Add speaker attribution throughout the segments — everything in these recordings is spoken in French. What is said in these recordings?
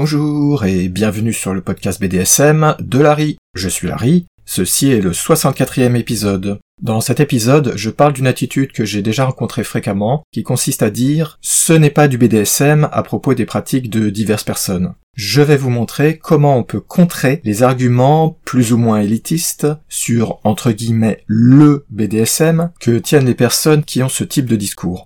Speaker 1: Bonjour et bienvenue sur le podcast BDSM de Larry. Je suis Larry, ceci est le 64e épisode. Dans cet épisode, je parle d'une attitude que j'ai déjà rencontrée fréquemment, qui consiste à dire « ce n'est pas du BDSM » à propos des pratiques de diverses personnes. Je vais vous montrer comment on peut contrer les arguments plus ou moins élitistes sur, entre guillemets, le BDSM que tiennent les personnes qui ont ce type de discours.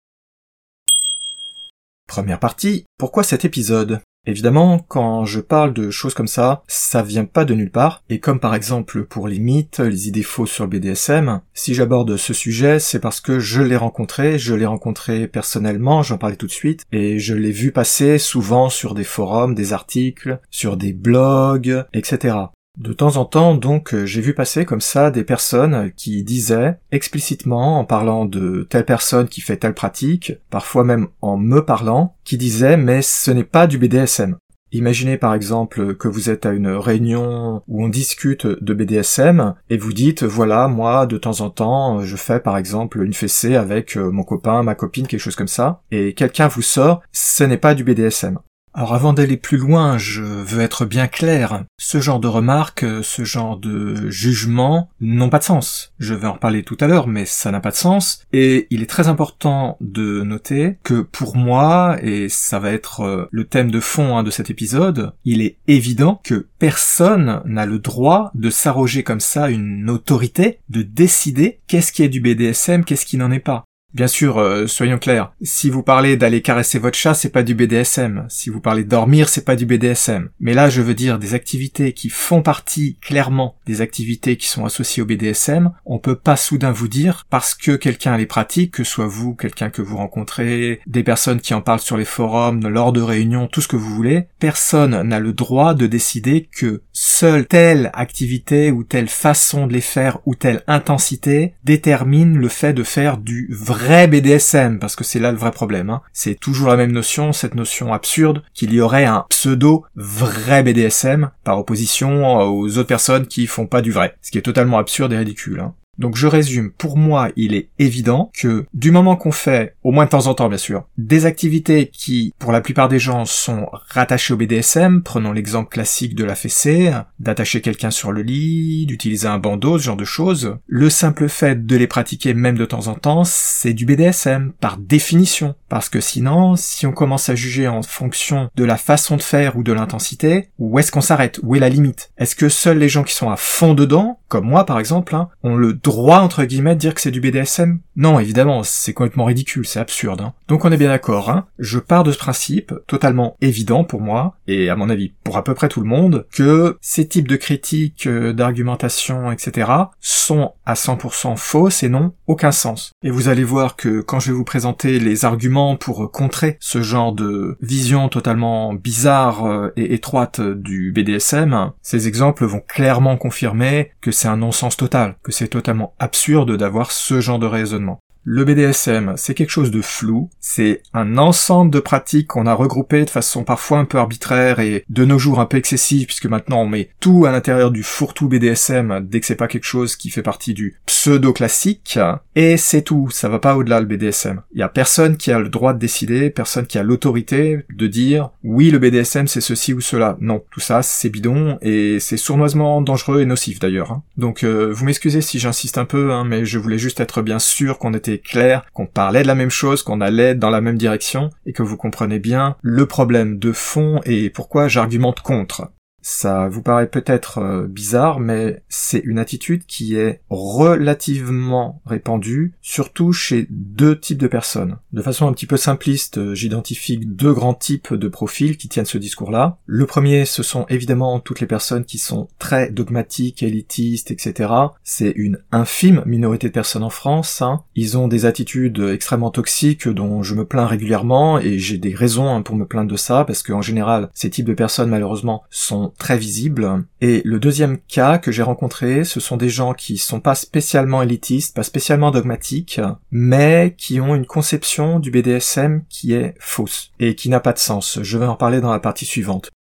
Speaker 1: Première partie, pourquoi cet épisode ? Évidemment, quand je parle de choses comme ça vient pas de nulle part, et comme par exemple pour les mythes, les idées fausses sur le BDSM, si j'aborde ce sujet, c'est parce que je l'ai rencontré personnellement, j'en parlais tout de suite, et je l'ai vu passer souvent sur des forums, des articles, sur des blogs, etc. De temps en temps, donc, j'ai vu passer comme ça des personnes qui disaient explicitement, en parlant de telle personne qui fait telle pratique, parfois même en me parlant, qui disaient « mais ce n'est pas du BDSM ». Imaginez par exemple que vous êtes à une réunion où on discute de BDSM et vous dites « voilà, moi, de temps en temps, je fais par exemple une fessée avec mon copain, ma copine, quelque chose comme ça », et quelqu'un vous sort « ce n'est pas du BDSM ». Alors avant d'aller plus loin, je veux être bien clair. Ce genre de remarques, ce genre de jugements n'ont pas de sens. Je vais en reparler tout à l'heure, mais ça n'a pas de sens. Et il est très important de noter que pour moi, et ça va être le thème de fond de cet épisode, il est évident que personne n'a le droit de s'arroger comme ça une autorité, de décider qu'est-ce qui est du BDSM, qu'est-ce qui n'en est pas. Bien sûr, soyons clairs, si vous parlez d'aller caresser votre chat, c'est pas du BDSM. Si vous parlez de dormir, c'est pas du BDSM. Mais là, je veux dire des activités qui font partie, clairement, des activités qui sont associées au BDSM, on peut pas soudain vous dire, parce que quelqu'un les pratique, que ce soit vous, quelqu'un que vous rencontrez, des personnes qui en parlent sur les forums, lors de réunions, tout ce que vous voulez, personne n'a le droit de décider que seule telle activité ou telle façon de les faire ou telle intensité détermine le fait de faire du vrai BDSM, parce que c'est là le vrai problème. C'est toujours la même notion, cette notion absurde, qu'il y aurait un pseudo vrai BDSM, par opposition aux autres personnes qui font pas du vrai. Ce qui est totalement absurde et ridicule. Donc je résume, pour moi il est évident que du moment qu'on fait, au moins de temps en temps bien sûr, des activités qui pour la plupart des gens sont rattachées au BDSM, prenons l'exemple classique de la fessée, d'attacher quelqu'un sur le lit, d'utiliser un bandeau, ce genre de choses, le simple fait de les pratiquer même de temps en temps, c'est du BDSM, par définition. Parce que sinon, si on commence à juger en fonction de la façon de faire ou de l'intensité, où est-ce qu'on s'arrête? Où est la limite? Est-ce que seuls les gens qui sont à fond dedans, comme moi par exemple, ont le droit entre guillemets de dire que c'est du BDSM? Non, évidemment, c'est complètement ridicule, c'est absurde. Donc on est bien d'accord, je pars de ce principe, totalement évident pour moi, et à mon avis pour à peu près tout le monde, que ces types de critiques, d'argumentation, etc. sont à 100% fausses et n'ont aucun sens. Et vous allez voir que quand je vais vous présenter les arguments pour contrer ce genre de vision totalement bizarre et étroite du BDSM, ces exemples vont clairement confirmer que c'est un non-sens total, que c'est totalement absurde d'avoir ce genre de raisonnement. Le BDSM, c'est quelque chose de flou, c'est un ensemble de pratiques qu'on a regroupées de façon parfois un peu arbitraire et de nos jours un peu excessive, puisque maintenant on met tout à l'intérieur du fourre-tout BDSM dès que c'est pas quelque chose qui fait partie du pseudo-classique, et c'est tout, ça va pas au-delà le BDSM. Il y a personne qui a le droit de décider, personne qui a l'autorité de dire « oui, le BDSM c'est ceci ou cela ». Non, tout ça c'est bidon, et c'est sournoisement dangereux et nocif d'ailleurs. Donc vous m'excusez si j'insiste un peu, mais je voulais juste être bien sûr qu'on était clair, qu'on parlait de la même chose, qu'on allait dans la même direction, et que vous comprenez bien le problème de fond et pourquoi j'argumente contre. Ça vous paraît peut-être bizarre, mais c'est une attitude qui est relativement répandue, surtout chez deux types de personnes. De façon un petit peu simpliste, j'identifie deux grands types de profils qui tiennent ce discours-là. Le premier, ce sont évidemment toutes les personnes qui sont très dogmatiques, élitistes, etc. C'est une infime minorité de personnes en France. Ils ont des attitudes extrêmement toxiques dont je me plains régulièrement, et j'ai des raisons pour me plaindre de ça, parce qu'en général, ces types de personnes, malheureusement, sont très visible. Et le deuxième cas que j'ai rencontré, ce sont des gens qui sont pas spécialement élitistes, pas spécialement dogmatiques, mais qui ont une conception du BDSM qui est fausse et qui n'a pas de sens. Je vais en parler dans la partie suivante.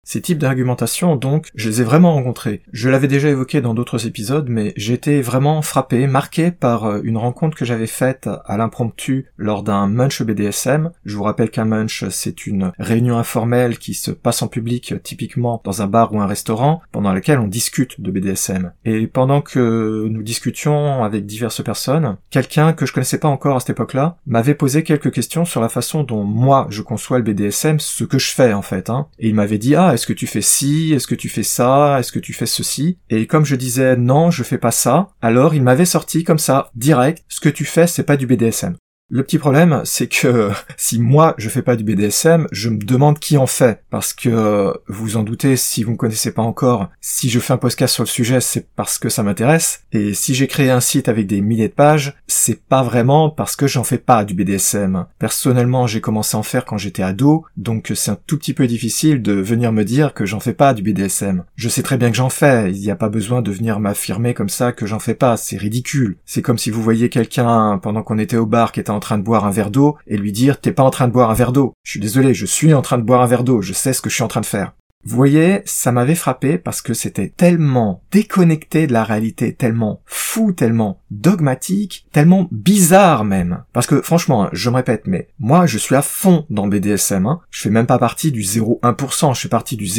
Speaker 1: Ces types d'argumentation, donc, je les ai vraiment rencontrés. Je l'avais déjà évoqué dans d'autres épisodes, mais j'étais vraiment frappé, marqué par une rencontre que j'avais faite à l'impromptu lors d'un munch BDSM. Je vous rappelle qu'un munch, c'est une réunion informelle qui se passe en public, typiquement dans un bar ou un restaurant, pendant laquelle on discute de BDSM. Et pendant que nous discutions avec diverses personnes, quelqu'un que je connaissais pas encore à cette époque-là m'avait posé quelques questions sur la façon dont moi je conçois le BDSM, ce que je fais en fait, Et il m'avait dit est-ce que tu fais ci, est-ce que tu fais ça, est-ce que tu fais ceci? Et comme je disais non, je fais pas ça, alors il m'avait sorti comme ça, direct, ce que tu fais c'est pas du BDSM. Le petit problème, c'est que si moi je fais pas du BDSM, je me demande qui en fait, parce que vous en doutez, si vous me connaissez pas encore, si je fais un podcast sur le sujet, c'est parce que ça m'intéresse, et si j'ai créé un site avec des milliers de pages, c'est pas vraiment parce que j'en fais pas du BDSM. Personnellement, j'ai commencé à en faire quand j'étais ado, donc c'est un tout petit peu difficile de venir me dire que j'en fais pas du BDSM. Je sais très bien que j'en fais, il n'y a pas besoin de venir m'affirmer comme ça que j'en fais pas, c'est ridicule. C'est comme si vous voyiez quelqu'un pendant qu'on était au bar qui était en train de boire un verre d'eau et lui dire t'es pas en train de boire un verre d'eau. Je suis désolé, je suis en train de boire un verre d'eau, je sais ce que je suis en train de faire. Vous voyez, ça m'avait frappé parce que c'était tellement déconnecté de la réalité, tellement fou, tellement dogmatique, tellement bizarre même. Parce que franchement, je me répète, mais moi je suis à fond dans le BDSM. Je fais même pas partie du 0,1%, je fais partie du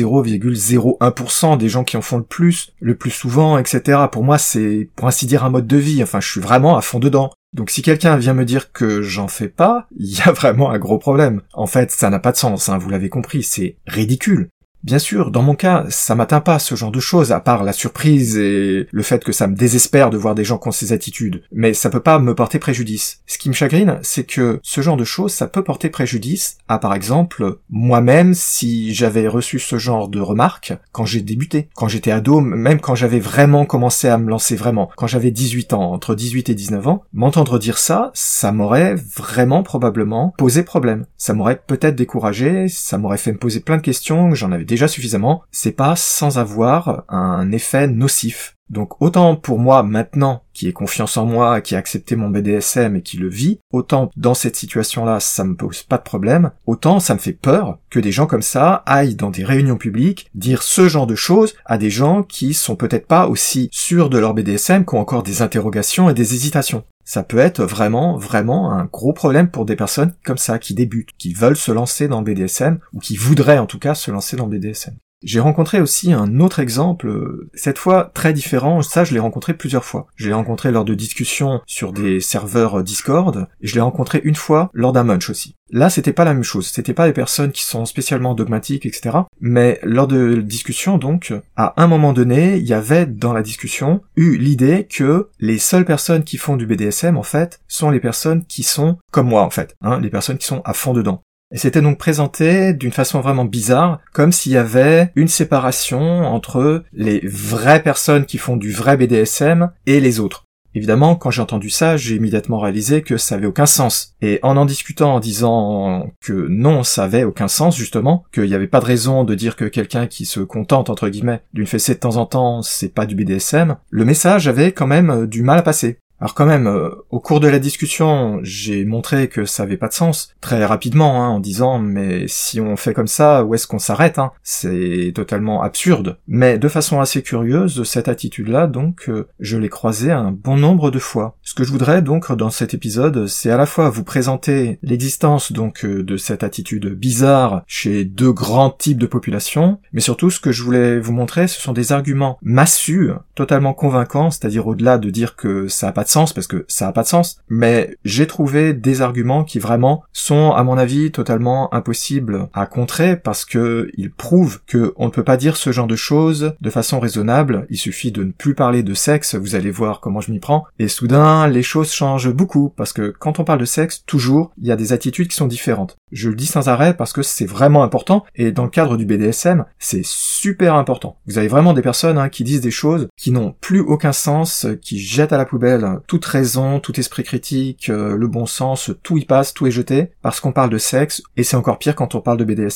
Speaker 1: 0,01% des gens qui en font le plus souvent, etc. Pour moi c'est, pour ainsi dire, un mode de vie, enfin je suis vraiment à fond dedans. Donc si quelqu'un vient me dire que j'en fais pas, il y a vraiment un gros problème. En fait, ça n'a pas de sens, vous l'avez compris, c'est ridicule. Bien sûr, dans mon cas, ça m'atteint pas ce genre de choses, à part la surprise et le fait que ça me désespère de voir des gens qui ont ces attitudes. Mais ça peut pas me porter préjudice. Ce qui me chagrine, c'est que ce genre de choses, ça peut porter préjudice à, par exemple, moi-même, si j'avais reçu ce genre de remarques quand j'ai débuté. Quand j'étais ado, même quand j'avais vraiment commencé à me lancer vraiment. Quand j'avais 18 ans, entre 18 et 19 ans, m'entendre dire ça, ça m'aurait vraiment probablement posé problème. Ça m'aurait peut-être découragé, ça m'aurait fait me poser plein de questions, j'en avais déjà suffisamment, c'est pas sans avoir un effet nocif. Donc autant pour moi maintenant, qui ai confiance en moi, qui a accepté mon BDSM et qui le vit, autant dans cette situation-là ça me pose pas de problème, autant ça me fait peur que des gens comme ça aillent dans des réunions publiques dire ce genre de choses à des gens qui sont peut-être pas aussi sûrs de leur BDSM, qui ont encore des interrogations et des hésitations. Ça peut être vraiment un gros problème pour des personnes comme ça, qui débutent, qui veulent se lancer dans le BDSM, ou qui voudraient en tout cas se lancer dans le BDSM. J'ai rencontré aussi un autre exemple, cette fois très différent, ça je l'ai rencontré plusieurs fois. Je l'ai rencontré lors de discussions sur des serveurs Discord, et je l'ai rencontré une fois lors d'un munch aussi. Là c'était pas la même chose, c'était pas des personnes qui sont spécialement dogmatiques, etc. Mais lors de discussions donc, à un moment donné, il y avait dans la discussion eu l'idée que les seules personnes qui font du BDSM en fait, sont les personnes qui sont comme moi en fait, les personnes qui sont à fond dedans. Et c'était donc présenté d'une façon vraiment bizarre, comme s'il y avait une séparation entre les vraies personnes qui font du vrai BDSM et les autres. Évidemment, quand j'ai entendu ça, j'ai immédiatement réalisé que ça avait aucun sens. Et en discutant, en disant que non, ça avait aucun sens, justement, qu'il n'y avait pas de raison de dire que quelqu'un qui se contente, entre guillemets, d'une fessée de temps en temps, c'est pas du BDSM, le message avait quand même du mal à passer. Alors quand même, au cours de la discussion, j'ai montré que ça avait pas de sens, très rapidement, en disant « mais si on fait comme ça, où est-ce qu'on s'arrête C'est totalement absurde ». Mais de façon assez curieuse, cette attitude-là, donc, je l'ai croisée un bon nombre de fois. Ce que je voudrais donc dans cet épisode, c'est à la fois vous présenter l'existence donc de cette attitude bizarre chez deux grands types de populations, mais surtout ce que je voulais vous montrer, ce sont des arguments massus, totalement convaincants, c'est-à-dire au-delà de dire que ça a pas de sens, parce que ça a pas de sens, mais j'ai trouvé des arguments qui vraiment sont, à mon avis, totalement impossibles à contrer, parce que ils prouvent que on ne peut pas dire ce genre de choses de façon raisonnable. Il suffit de ne plus parler de sexe, vous allez voir comment je m'y prends, et soudain, les choses changent beaucoup, parce que quand on parle de sexe, toujours, il y a des attitudes qui sont différentes. Je le dis sans arrêt parce que c'est vraiment important, et dans le cadre du BDSM, c'est super important. Vous avez vraiment des personnes qui disent des choses qui n'ont plus aucun sens, qui jettent à la poubelle toute raison, tout esprit critique, le bon sens, tout y passe, tout est jeté, parce qu'on parle de sexe, et c'est encore pire quand on parle de BDSM.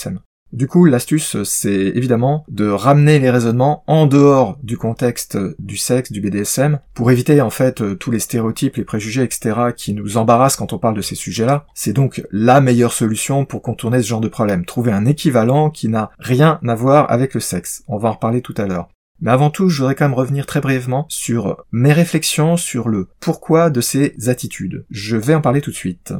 Speaker 1: Du coup, l'astuce, c'est évidemment de ramener les raisonnements en dehors du contexte du sexe, du BDSM, pour éviter en fait tous les stéréotypes, les préjugés, etc. qui nous embarrassent quand on parle de ces sujets-là. C'est donc la meilleure solution pour contourner ce genre de problème. Trouver un équivalent qui n'a rien à voir avec le sexe. On va en reparler tout à l'heure. Mais avant tout, je voudrais quand même revenir très brièvement sur mes réflexions sur le pourquoi de ces attitudes. Je vais en parler tout de suite.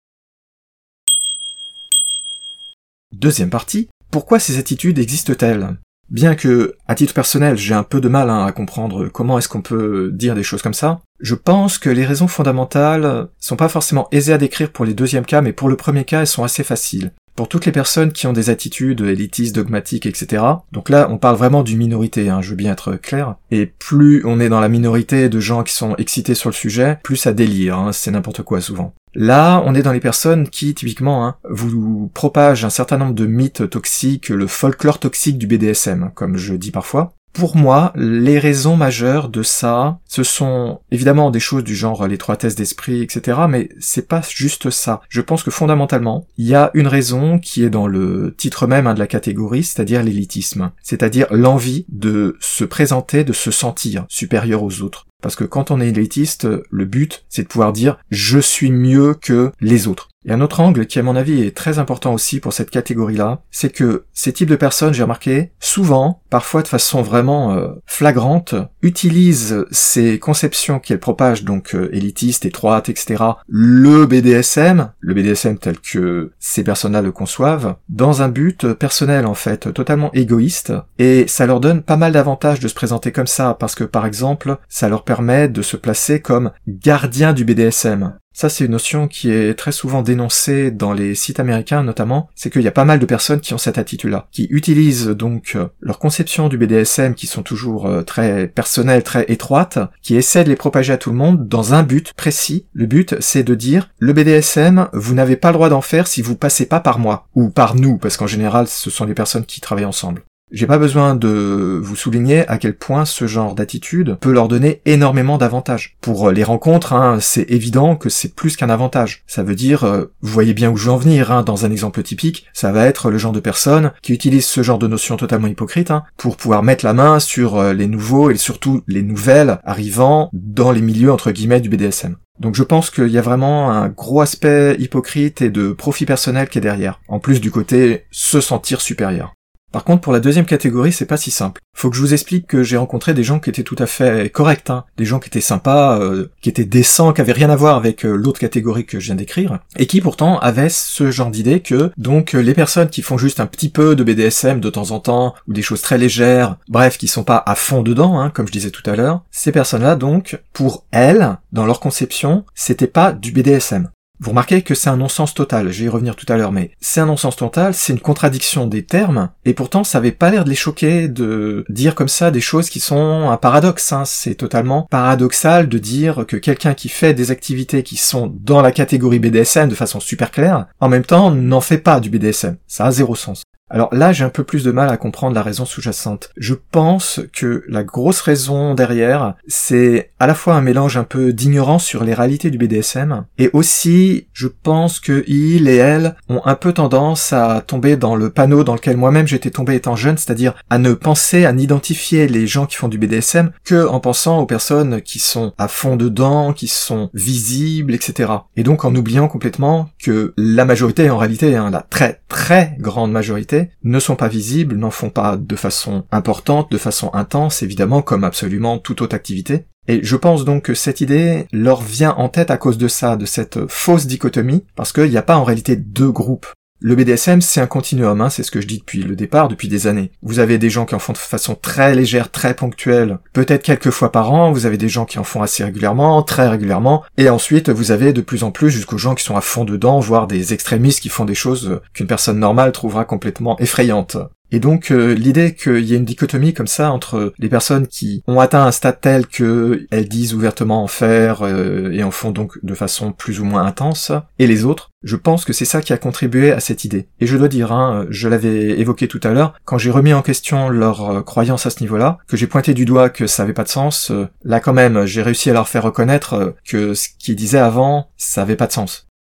Speaker 1: Deuxième partie, pourquoi ces attitudes existent-elles ? Bien que, à titre personnel, j'ai un peu de mal à comprendre comment est-ce qu'on peut dire des choses comme ça, je pense que les raisons fondamentales sont pas forcément aisées à décrire pour les deuxièmes cas, mais pour le premier cas, elles sont assez faciles. Pour toutes les personnes qui ont des attitudes élitistes, dogmatiques, etc. Donc là, on parle vraiment d'une minorité, je veux bien être clair. Et plus on est dans la minorité de gens qui sont excités sur le sujet, plus ça délire, c'est n'importe quoi souvent. Là, on est dans les personnes qui, typiquement, vous propagent un certain nombre de mythes toxiques, le folklore toxique du BDSM, comme je dis parfois. Pour moi, les raisons majeures de ça, ce sont évidemment des choses du genre l'étroitesse d'esprit, etc., mais c'est pas juste ça. Je pense que fondamentalement, il y a une raison qui est dans le titre même de la catégorie, c'est-à-dire l'élitisme. C'est-à-dire l'envie de se présenter, de se sentir supérieur aux autres. Parce que quand on est élitiste, le but, c'est de pouvoir dire « je suis mieux que les autres ». Et un autre angle qui, à mon avis, est très important aussi pour cette catégorie-là, c'est que ces types de personnes, j'ai remarqué, souvent, parfois de façon vraiment flagrante, utilisent ces conceptions qu'elles propagent, donc élitistes, étroites, etc., le BDSM tel que ces personnes-là le conçoivent, dans un but personnel, en fait, totalement égoïste, et ça leur donne pas mal d'avantages de se présenter comme ça, parce que, par exemple, ça leur permet de se placer comme gardien du BDSM. Ça, c'est une notion qui est très souvent dénoncée dans les sites américains notamment, c'est qu'il y a pas mal de personnes qui ont cette attitude-là, qui utilisent donc leur conception du BDSM qui sont toujours très personnelles, très étroites, qui essaient de les propager à tout le monde dans un but précis. Le but, c'est de dire, le BDSM, vous n'avez pas le droit d'en faire si vous passez pas par moi, ou par nous, parce qu'en général, ce sont les personnes qui travaillent ensemble. J'ai pas besoin de vous souligner à quel point ce genre d'attitude peut leur donner énormément d'avantages. Pour les rencontres, c'est évident que c'est plus qu'un avantage. Ça veut dire, vous voyez bien où je veux en venir, dans un exemple typique, ça va être le genre de personnes qui utilisent ce genre de notions totalement hypocrites pour pouvoir mettre la main sur les nouveaux et surtout les nouvelles arrivant dans les milieux entre guillemets du BDSM. Donc je pense qu'il y a vraiment un gros aspect hypocrite et de profit personnel qui est derrière, en plus du côté se sentir supérieur. Par contre, pour la deuxième catégorie, c'est pas si simple. Faut que je vous explique que j'ai rencontré des gens qui étaient tout à fait corrects, des gens qui étaient sympas, qui étaient décents, qui avaient rien à voir avec l'autre catégorie que je viens d'écrire, et qui pourtant avaient ce genre d'idée que, donc, les personnes qui font juste un petit peu de BDSM de temps en temps, ou des choses très légères, bref, qui sont pas à fond dedans, comme je disais tout à l'heure, ces personnes-là, donc, pour elles, dans leur conception, c'était pas du BDSM. Vous remarquez que c'est un non-sens total, je vais y revenir tout à l'heure, mais c'est un non-sens total, c'est une contradiction des termes, et pourtant ça avait pas l'air de les choquer de dire comme ça des choses qui sont un paradoxe, c'est totalement paradoxal de dire que quelqu'un qui fait des activités qui sont dans la catégorie BDSM de façon super claire, en même temps n'en fait pas du BDSM, ça a zéro sens. Alors là, j'ai un peu plus de mal à comprendre la raison sous-jacente. Je pense que la grosse raison derrière, c'est à la fois un mélange un peu d'ignorance sur les réalités du BDSM, et aussi, je pense que ils et elles ont un peu tendance à tomber dans le panneau dans lequel moi-même j'étais tombé étant jeune, c'est-à-dire à ne penser, à n'identifier les gens qui font du BDSM que en pensant aux personnes qui sont à fond dedans, qui sont visibles, etc. Et donc en oubliant complètement que la majorité, en réalité, la très très grande majorité, ne sont pas visibles, n'en font pas de façon importante, de façon intense, évidemment, comme absolument toute autre activité. Et je pense donc que cette idée leur vient en tête à cause de ça, de cette fausse dichotomie, parce qu'il n'y a pas en réalité deux groupes. Le BDSM, c'est un continuum, c'est ce que je dis depuis le départ, depuis des années. Vous avez des gens qui en font de façon très légère, très ponctuelle, peut-être quelques fois par an, vous avez des gens qui en font assez régulièrement, très régulièrement, et ensuite vous avez de plus en plus jusqu'aux gens qui sont à fond dedans, voire des extrémistes qui font des choses qu'une personne normale trouvera complètement effrayantes. Et donc l'idée qu'il y ait une dichotomie comme ça entre les personnes qui ont atteint un stade tel qu'elles disent ouvertement en faire et en font donc de façon plus ou moins intense, et les autres, je pense que c'est ça qui a contribué à cette idée. Et je dois dire, je l'avais évoqué tout à l'heure, quand j'ai remis en question leur croyance à ce niveau-là, que j'ai pointé du doigt que ça avait pas de sens, là quand même j'ai réussi à leur faire reconnaître que ce qu'ils disaient avant, ça avait pas de sens.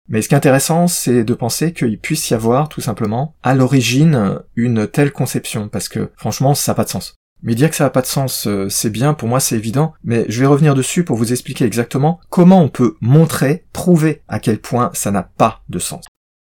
Speaker 1: Mais ce qui est intéressant, c'est de penser qu'il puisse y avoir, tout simplement, à l'origine, une telle conception, parce que, franchement, ça n'a pas de sens. Mais dire que ça n'a pas de sens, c'est bien, pour moi c'est évident, mais je vais revenir dessus pour vous expliquer exactement comment on peut montrer, prouver à quel point ça n'a pas de sens.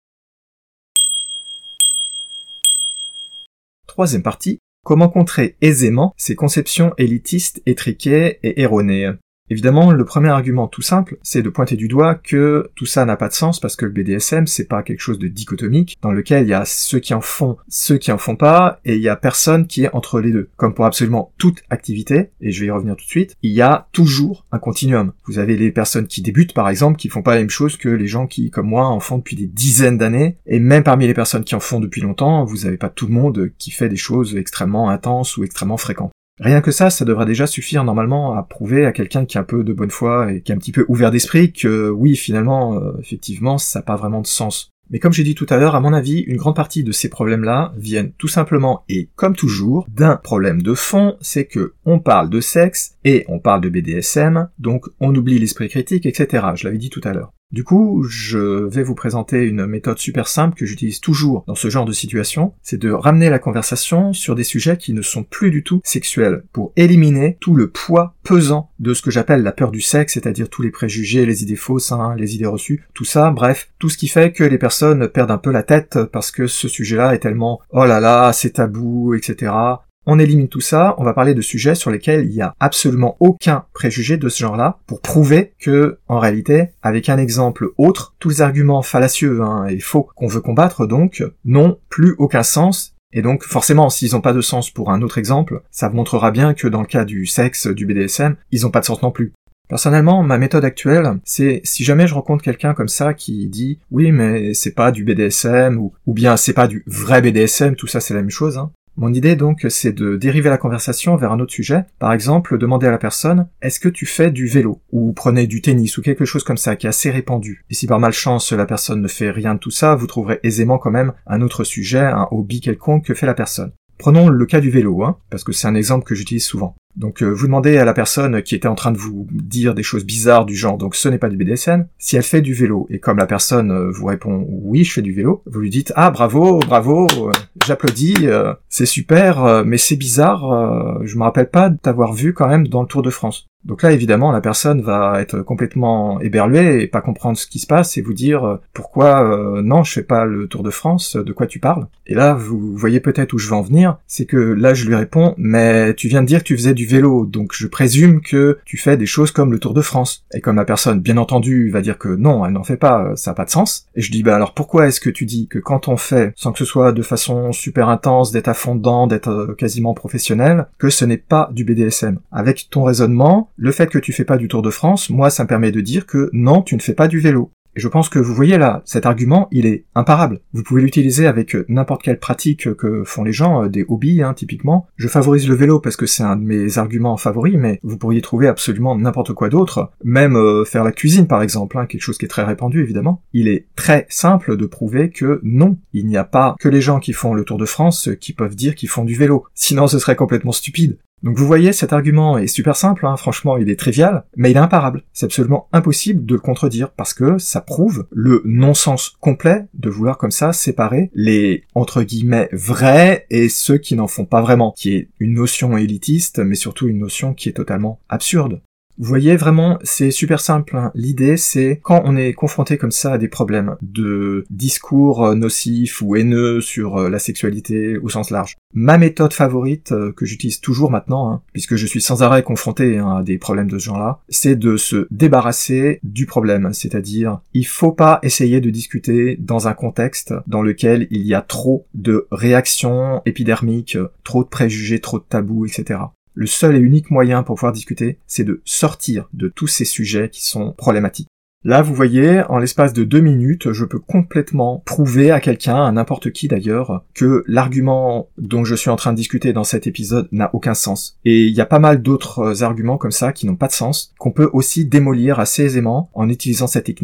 Speaker 1: Troisième partie, comment contrer aisément ces conceptions élitistes, étriquées et erronées. Évidemment, le premier argument tout simple, c'est de pointer du doigt que tout ça n'a pas de sens parce que le BDSM, c'est pas quelque chose de dichotomique, dans lequel il y a ceux qui en font, ceux qui en font pas, et il y a personne qui est entre les deux. Comme pour absolument toute activité, et je vais y revenir tout de suite, il y a toujours un continuum. Vous avez les personnes qui débutent, par exemple, qui font pas la même chose que les gens qui, comme moi, en font depuis des dizaines d'années, et même parmi les personnes qui en font depuis longtemps, vous avez pas tout le monde qui fait des choses extrêmement intenses ou extrêmement fréquentes. Rien que ça devrait déjà suffire normalement à prouver à quelqu'un qui a un peu de bonne foi et qui est un petit peu ouvert d'esprit que oui, finalement, effectivement, ça n'a pas vraiment de sens. Mais comme j'ai dit tout à l'heure, à mon avis, une grande partie de ces problèmes-là viennent tout simplement, et comme toujours, d'un problème de fond, c'est que on parle de sexe et on parle de BDSM, donc on oublie l'esprit critique, etc. Je l'avais dit tout à l'heure. Du coup, je vais vous présenter une méthode super simple que j'utilise toujours dans ce genre de situation, c'est de ramener la conversation sur des sujets qui ne sont plus du tout sexuels, pour éliminer tout le poids pesant de ce que j'appelle la peur du sexe, c'est-à-dire tous les préjugés, les idées fausses, les idées reçues, tout ça, bref, tout ce qui fait que les personnes perdent un peu la tête parce que ce sujet-là est tellement « oh là là, c'est tabou », etc. On élimine tout ça, on va parler de sujets sur lesquels il n'y a absolument aucun préjugé de ce genre-là, pour prouver que, en réalité, avec un exemple autre, tous les arguments fallacieux et faux qu'on veut combattre, donc, n'ont plus aucun sens, et donc forcément, s'ils n'ont pas de sens pour un autre exemple, ça montrera bien que dans le cas du sexe, du BDSM, ils n'ont pas de sens non plus. Personnellement, ma méthode actuelle, c'est si jamais je rencontre quelqu'un comme ça qui dit « oui, mais c'est pas du BDSM » ou bien « c'est pas du vrai BDSM », tout ça c'est la même chose, Mon idée donc, c'est de dériver la conversation vers un autre sujet. Par exemple, demander à la personne « est-ce que tu fais du vélo ?» ou « prenez du tennis » ou quelque chose comme ça, qui est assez répandu. Et si par malchance la personne ne fait rien de tout ça, vous trouverez aisément quand même un autre sujet, un hobby quelconque que fait la personne. Prenons le cas du vélo, parce que c'est un exemple que j'utilise souvent. Donc vous demandez à la personne qui était en train de vous dire des choses bizarres du genre « donc ce n'est pas du BDSM », si elle fait du vélo. Et comme la personne vous répond « oui, je fais du vélo », vous lui dites « ah, bravo, j'applaudis, c'est super, mais c'est bizarre, je me rappelle pas de t'avoir vu quand même dans le Tour de France ». Donc là, évidemment, la personne va être complètement éberluée et pas comprendre ce qui se passe et vous dire « pourquoi non, je fais pas le Tour de France, de quoi tu parles ?» Et là, vous voyez peut-être où je veux en venir, c'est que là, je lui réponds « mais tu viens de dire que tu faisais du vélo, donc je présume que tu fais des choses comme le Tour de France. » Et comme la personne, bien entendu, va dire que non, elle n'en fait pas, ça n'a pas de sens. Et je dis « bah alors pourquoi est-ce que tu dis que quand on fait, sans que ce soit de façon super intense, d'être à fond dedans, d'être quasiment professionnel, que ce n'est pas du BDSM ?» Avec ton raisonnement, le fait que tu fais pas du Tour de France, moi ça me permet de dire que non, tu ne fais pas du vélo. Et je pense que vous voyez là, cet argument, il est imparable. Vous pouvez l'utiliser avec n'importe quelle pratique que font les gens, des hobbies, typiquement. Je favorise le vélo parce que c'est un de mes arguments favoris, mais vous pourriez trouver absolument n'importe quoi d'autre. Même faire la cuisine, par exemple, quelque chose qui est très répandu, évidemment. Il est très simple de prouver que non, il n'y a pas que les gens qui font le Tour de France qui peuvent dire qu'ils font du vélo. Sinon, ce serait complètement stupide. Donc vous voyez, cet argument est super simple, franchement il est trivial, mais il est imparable. C'est absolument impossible de le contredire, parce que ça prouve le non-sens complet de vouloir comme ça séparer les, entre guillemets, vrais et ceux qui n'en font pas vraiment, qui est une notion élitiste, mais surtout une notion qui est totalement absurde. Vous voyez, vraiment, c'est super simple. L'idée, c'est quand on est confronté comme ça à des problèmes de discours nocifs ou haineux sur la sexualité au sens large. Ma méthode favorite, que j'utilise toujours maintenant, puisque je suis sans arrêt confronté à des problèmes de ce genre-là, c'est de se débarrasser du problème. C'est-à-dire, il faut pas essayer de discuter dans un contexte dans lequel il y a trop de réactions épidermiques, trop de préjugés, trop de tabous, etc. Le seul et unique moyen pour pouvoir discuter, c'est de sortir de tous ces sujets qui sont problématiques. Là, vous voyez, en l'espace de 2 minutes, je peux complètement prouver à quelqu'un, à n'importe qui d'ailleurs, que l'argument dont je suis en train de discuter dans cet épisode n'a aucun sens. Et il y a pas mal d'autres arguments comme ça qui n'ont pas de sens, qu'on peut aussi démolir assez aisément en utilisant cette technique.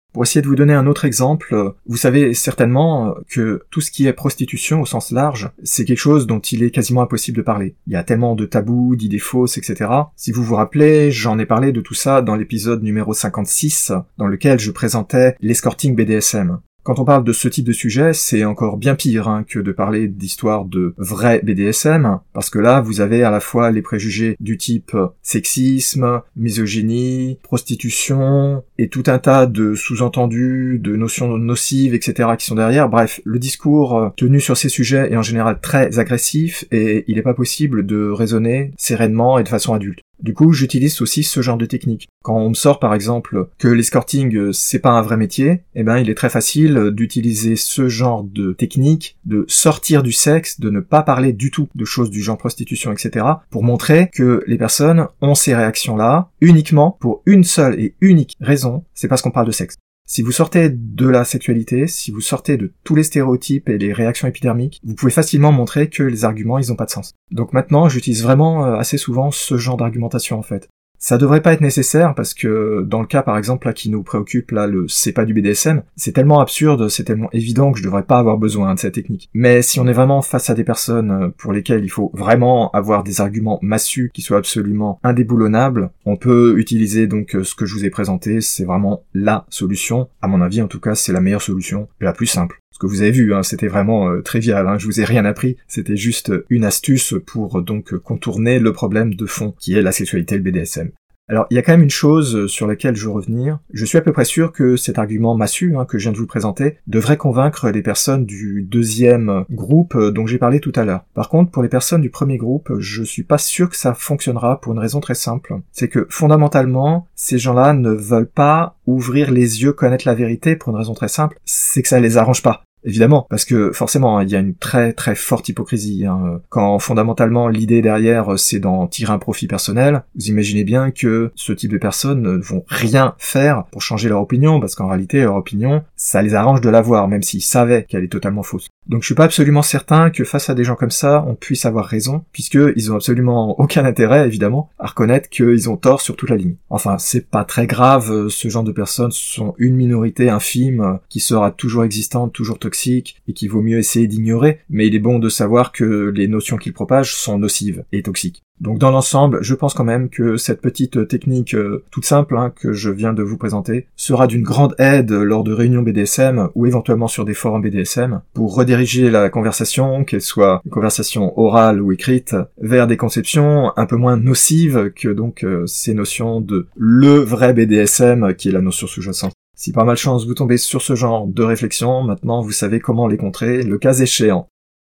Speaker 1: Pour essayer de vous donner un autre exemple, vous savez certainement que tout ce qui est prostitution au sens large, c'est quelque chose dont il est quasiment impossible de parler. Il y a tellement de tabous, d'idées fausses, etc. Si vous vous rappelez, j'en ai parlé de tout ça dans l'épisode numéro 56, dans lequel je présentais l'escorting BDSM. Quand on parle de ce type de sujet, c'est encore bien pire que de parler d'histoires de vrai BDSM, parce que là, vous avez à la fois les préjugés du type sexisme, misogynie, prostitution, et tout un tas de sous-entendus, de notions nocives, etc. qui sont derrière. Bref, le discours tenu sur ces sujets est en général très agressif, et il n'est pas possible de raisonner sereinement et de façon adulte. Du coup, j'utilise aussi ce genre de technique. Quand on me sort par exemple que l'escorting c'est pas un vrai métier, il est très facile d'utiliser ce genre de technique, de sortir du sexe, de ne pas parler du tout de choses du genre prostitution, etc. pour montrer que les personnes ont ces réactions-là uniquement pour une seule et unique raison, c'est parce qu'on parle de sexe. Si vous sortez de la sexualité, si vous sortez de tous les stéréotypes et les réactions épidermiques, vous pouvez facilement montrer que les arguments, ils ont pas de sens. Donc maintenant, j'utilise vraiment assez souvent ce genre d'argumentation en fait. Ça devrait pas être nécessaire parce que dans le cas par exemple là qui nous préoccupe là le c'est pas du BDSM, c'est tellement absurde, c'est tellement évident que je devrais pas avoir besoin de cette technique. Mais si on est vraiment face à des personnes pour lesquelles il faut vraiment avoir des arguments massus qui soient absolument indéboulonnables, on peut utiliser donc ce que je vous ai présenté, c'est vraiment la solution. À mon avis en tout cas, c'est la meilleure solution et la plus simple. Ce que vous avez vu, c'était vraiment trivial, je vous ai rien appris, c'était juste une astuce pour donc contourner le problème de fond qui est la sexualité et le BDSM. Alors, il y a quand même une chose sur laquelle je veux revenir. Je suis à peu près sûr que cet argument massu que je viens de vous présenter devrait convaincre les personnes du deuxième groupe dont j'ai parlé tout à l'heure. Par contre, pour les personnes du premier groupe, je suis pas sûr que ça fonctionnera pour une raison très simple. C'est que, fondamentalement, ces gens-là ne veulent pas ouvrir les yeux, connaître la vérité pour une raison très simple, c'est que ça les arrange pas. Évidemment, parce que forcément, il y a une très très forte hypocrisie. Quand fondamentalement l'idée derrière c'est d'en tirer un profit personnel, vous imaginez bien que ce type de personnes ne vont rien faire pour changer leur opinion, parce qu'en réalité leur opinion, ça les arrange de l'avoir, même s'ils savaient qu'elle est totalement fausse. Donc je suis pas absolument certain que face à des gens comme ça, on puisse avoir raison, puisqu'ils ont absolument aucun intérêt, évidemment, à reconnaître qu'ils ont tort sur toute la ligne. Enfin, c'est pas très grave, ce genre de personnes sont une minorité infime, qui sera toujours existante, toujours toxique, et qu'il vaut mieux essayer d'ignorer, mais il est bon de savoir que les notions qu'ils propagent sont nocives et toxiques. Donc dans l'ensemble, je pense quand même que cette petite technique toute simple que je viens de vous présenter sera d'une grande aide lors de réunions BDSM ou éventuellement sur des forums BDSM pour rediriger la conversation, qu'elle soit une conversation orale ou écrite, vers des conceptions un peu moins nocives que donc ces notions de le vrai BDSM qui est la notion sous-jacente. Si par malchance vous tombez sur ce genre de réflexion, maintenant vous savez comment les contrer, le cas échéant.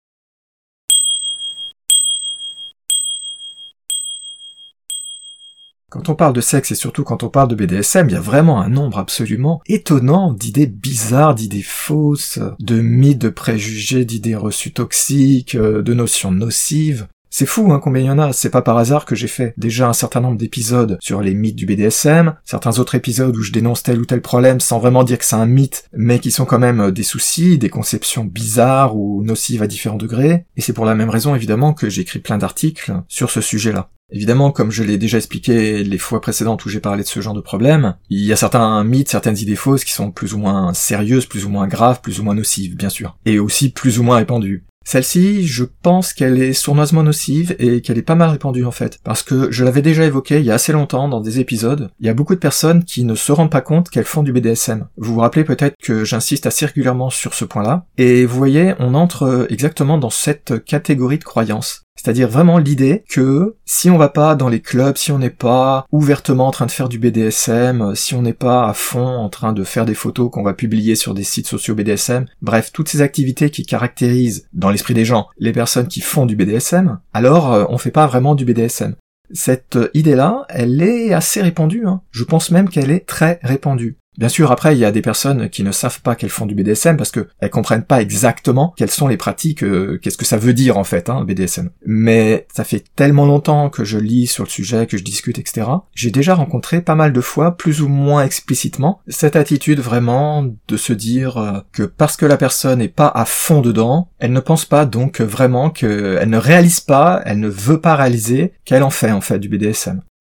Speaker 1: Quand on parle de sexe et surtout quand on parle de BDSM, il y a vraiment un nombre absolument étonnant d'idées bizarres, d'idées fausses, de mythes, de préjugés, d'idées reçues toxiques, de notions nocives. C'est fou combien il y en a, c'est pas par hasard que j'ai fait déjà un certain nombre d'épisodes sur les mythes du BDSM, certains autres épisodes où je dénonce tel ou tel problème sans vraiment dire que c'est un mythe, mais qui sont quand même des soucis, des conceptions bizarres ou nocives à différents degrés, et c'est pour la même raison évidemment que j'écris plein d'articles sur ce sujet-là. Évidemment, comme je l'ai déjà expliqué les fois précédentes où j'ai parlé de ce genre de problème, il y a certains mythes, certaines idées fausses qui sont plus ou moins sérieuses, plus ou moins graves, plus ou moins nocives, bien sûr, et aussi plus ou moins répandues. Celle-ci, je pense qu'elle est sournoisement nocive et qu'elle est pas mal répandue en fait, parce que je l'avais déjà évoqué il y a assez longtemps dans des épisodes, il y a beaucoup de personnes qui ne se rendent pas compte qu'elles font du BDSM. Vous vous rappelez peut-être que j'insiste assez régulièrement sur ce point-là, et vous voyez, on entre exactement dans cette catégorie de croyances. C'est-à-dire vraiment l'idée que si on va pas dans les clubs, si on n'est pas ouvertement en train de faire du BDSM, si on n'est pas à fond en train de faire des photos qu'on va publier sur des sites sociaux BDSM, bref, toutes ces activités qui caractérisent, dans l'esprit des gens, les personnes qui font du BDSM, alors on fait pas vraiment du BDSM. Cette idée-là, elle est assez répandue, Je pense même qu'elle est très répandue. Bien sûr, après, il y a des personnes qui ne savent pas qu'elles font du BDSM parce que elles comprennent pas exactement quelles sont les pratiques, qu'est-ce que ça veut dire en fait, BDSM. Mais ça fait tellement longtemps que je lis sur le sujet, que je discute, etc. J'ai déjà rencontré pas mal de fois, plus ou moins explicitement, cette attitude vraiment de se dire que parce que la personne n'est pas à fond dedans, elle ne pense pas donc vraiment qu'elle ne réalise pas, elle ne veut pas réaliser qu'elle en fait du BDSM.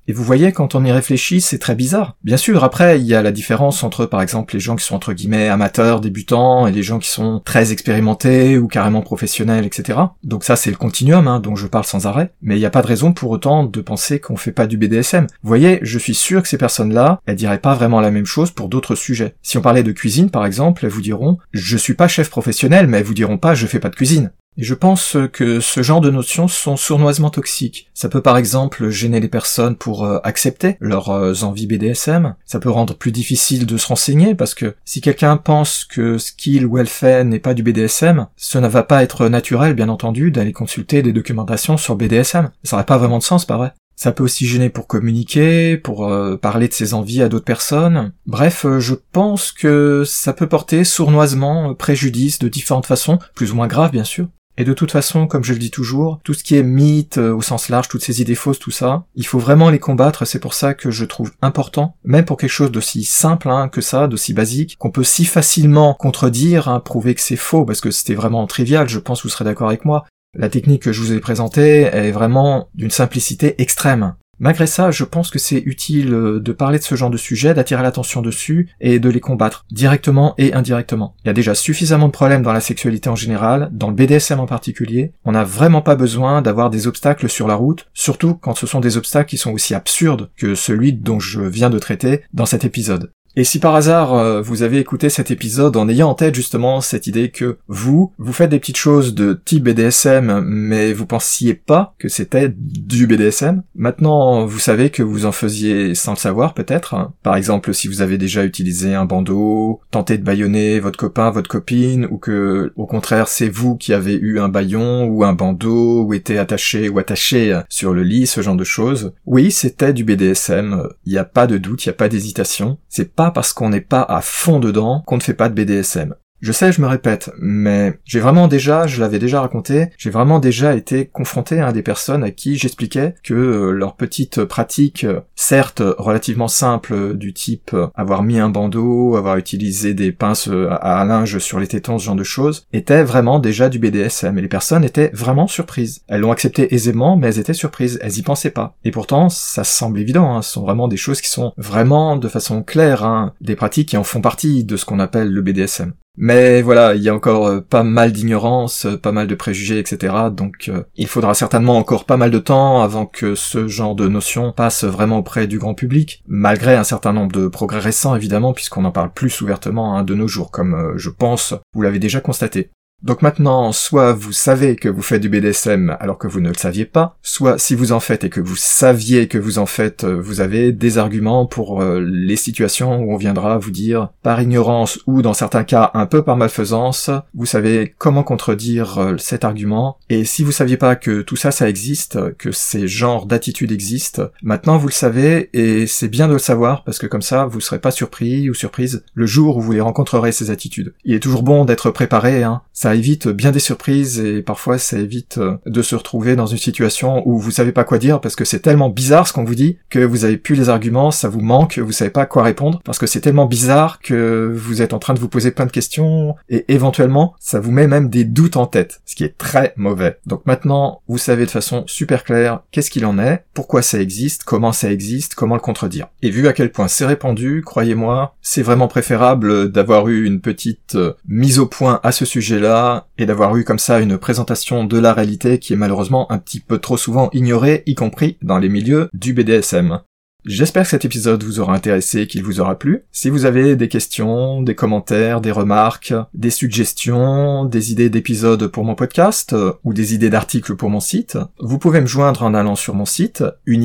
Speaker 1: Et vous voyez, quand on y réfléchit, c'est très bizarre. Bien sûr, après, il y a la différence entre, par exemple, les gens qui sont entre guillemets amateurs, débutants, et les gens qui sont très expérimentés ou carrément professionnels, etc. Donc ça, c'est le continuum, dont je parle sans arrêt. Mais il n'y a pas de raison pour autant de penser qu'on fait pas du BDSM. Vous voyez, je suis sûr que ces personnes-là, elles diraient pas vraiment la même chose pour d'autres sujets. Si on parlait de cuisine, par exemple, elles vous diront « je suis pas chef professionnel », mais elles vous diront pas « je fais pas de cuisine ». Et je pense que ce genre de notions sont sournoisement toxiques. Ça peut par exemple gêner les personnes pour accepter leurs envies BDSM, ça peut rendre plus difficile de se renseigner parce que si quelqu'un pense que ce qu'il ou elle fait n'est pas du BDSM, ça ne va pas être naturel bien entendu d'aller consulter des documentations sur BDSM. Ça n'aurait pas vraiment de sens, pas vrai? Ça peut aussi gêner pour communiquer, pour parler de ses envies à d'autres personnes. Bref, je pense que ça peut porter sournoisement préjudice de différentes façons, plus ou moins graves bien sûr. Et de toute façon, comme je le dis toujours, tout ce qui est mythe au sens large, toutes ces idées fausses, tout ça, il faut vraiment les combattre, c'est pour ça que je trouve important, même pour quelque chose d'aussi simple que ça, d'aussi basique, qu'on peut si facilement contredire, prouver que c'est faux, parce que c'était vraiment trivial, je pense que vous serez d'accord avec moi. La technique que je vous ai présentée est vraiment d'une simplicité extrême. Malgré ça, je pense que c'est utile de parler de ce genre de sujet, d'attirer l'attention dessus et de les combattre, directement et indirectement. Il y a déjà suffisamment de problèmes dans la sexualité en général, dans le BDSM en particulier. On n'a vraiment pas besoin d'avoir des obstacles sur la route, surtout quand ce sont des obstacles qui sont aussi absurdes que celui dont je viens de traiter dans cet épisode. Et si par hasard vous avez écouté cet épisode en ayant en tête justement cette idée que vous faites des petites choses de type BDSM mais vous pensiez pas que c'était du BDSM, maintenant vous savez que vous en faisiez sans le savoir peut-être. Par exemple si vous avez déjà utilisé un bandeau, tenté de bâillonner votre copain, votre copine, ou que au contraire c'est vous qui avez eu un bâillon ou un bandeau ou été attaché ou attachée sur le lit, ce genre de choses. Oui, c'était du BDSM, il n'y a pas de doute, il n'y a pas d'hésitation, c'est pas parce qu'on n'est pas à fond dedans qu'on ne fait pas de BDSM. Je sais, je me répète, mais je l'avais déjà raconté, j'ai vraiment déjà été confronté à des personnes à qui j'expliquais que leur petite pratique, certes relativement simple, du type avoir mis un bandeau, avoir utilisé des pinces à linge sur les tétons, ce genre de choses, était vraiment déjà du BDSM, et les personnes étaient vraiment surprises. Elles l'ont accepté aisément, mais elles étaient surprises, elles y pensaient pas. Et pourtant, ça semble évident, ce sont vraiment des choses qui sont vraiment de façon claire, des pratiques qui en font partie de ce qu'on appelle le BDSM. Mais voilà, il y a encore pas mal d'ignorance, pas mal de préjugés, etc. Donc il faudra certainement encore pas mal de temps avant que ce genre de notion passe vraiment auprès du grand public, malgré un certain nombre de progrès récents évidemment, puisqu'on en parle plus ouvertement de nos jours, comme je pense vous l'avez déjà constaté. Donc maintenant, soit vous savez que vous faites du BDSM alors que vous ne le saviez pas, soit si vous en faites et que vous saviez que vous en faites, vous avez des arguments pour les situations où on viendra vous dire, par ignorance ou dans certains cas un peu par malfaisance, vous savez comment contredire cet argument, et si vous saviez pas que tout ça, ça existe, que ces genres d'attitudes existent, maintenant vous le savez, et c'est bien de le savoir, parce que comme ça, vous serez pas surpris ou surprise le jour où vous les rencontrerez ces attitudes. Il est toujours bon d'être préparé, ça évite bien des surprises et parfois ça évite de se retrouver dans une situation où vous savez pas quoi dire parce que c'est tellement bizarre ce qu'on vous dit que vous avez plus les arguments, ça vous manque, vous savez pas quoi répondre parce que c'est tellement bizarre que vous êtes en train de vous poser plein de questions et éventuellement ça vous met même des doutes en tête, ce qui est très mauvais. Donc maintenant vous savez de façon super claire qu'est-ce qu'il en est, pourquoi ça existe, comment le contredire. Et vu à quel point c'est répandu, croyez-moi, c'est vraiment préférable d'avoir eu une petite mise au point à ce sujet-là et d'avoir eu comme ça une présentation de la réalité qui est malheureusement un petit peu trop souvent ignorée, y compris dans les milieux du BDSM. J'espère que cet épisode vous aura intéressé et qu'il vous aura plu. Si vous avez des questions, des commentaires, des remarques, des suggestions, des idées d'épisodes pour mon podcast, ou des idées d'articles pour mon site, vous pouvez me joindre en allant sur mon site,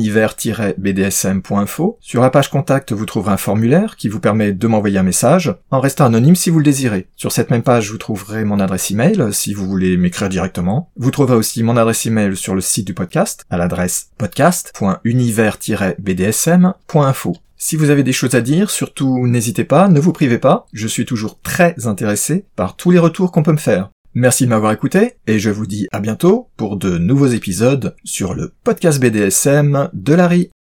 Speaker 1: univers-bdsm.info. Sur la page contact, vous trouverez un formulaire qui vous permet de m'envoyer un message, en restant anonyme si vous le désirez. Sur cette même page, vous trouverez mon adresse email, si vous voulez m'écrire directement. Vous trouverez aussi mon adresse email sur le site du podcast, à l'adresse podcast.univers-bdsm.info. Si vous avez des choses à dire, surtout n'hésitez pas, ne vous privez pas, je suis toujours très intéressé par tous les retours qu'on peut me faire. Merci de m'avoir écouté, et je vous dis à bientôt pour de nouveaux épisodes sur le podcast BDSM de Larry.